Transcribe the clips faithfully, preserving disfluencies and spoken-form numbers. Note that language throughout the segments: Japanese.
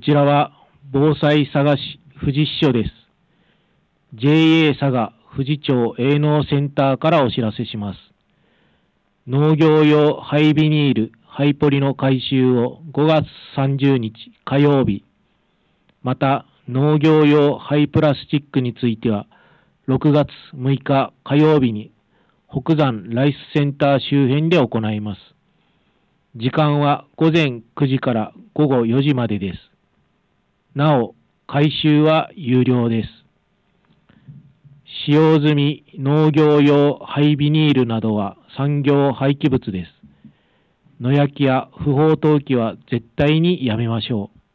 ちらは防災佐賀市富士支所です。ジェーエー 佐賀富士町営農センターからお知らせします。農業用廃ビニール、廃ポリの回収をごがつさんじゅうにち火曜日、また農業用廃プラスチックについてはろくがつむいか火曜日に北山ライスセンター周辺で行います。時間はごぜんくじからごごよじまでです。なお、回収は有料です。使用済み農業用廃ビニールなどは産業廃棄物です。野焼きや不法投棄は絶対にやめましょう。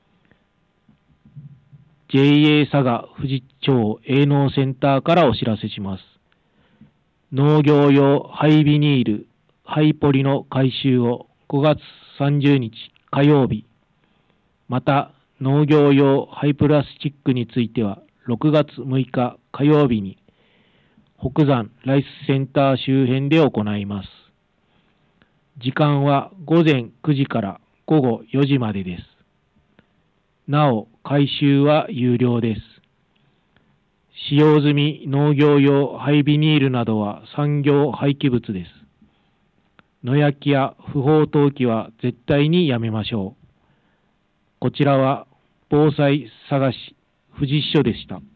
ジェーエー 佐賀富士町営農センターからお知らせします。農業用廃ビニール、廃ポリの回収をごがつさんじゅうにち火曜日、また農業用廃プラスチックについてはろくがつむいか火曜日に北山ライスセンター周辺で行います。時間はごぜんくじからごごよじまでです。なお、回収は有料です。使用済み農業用廃ビニールなどは産業廃棄物です。野焼きや不法投棄は絶対にやめましょう。こちらは防災佐賀市富士支所でした。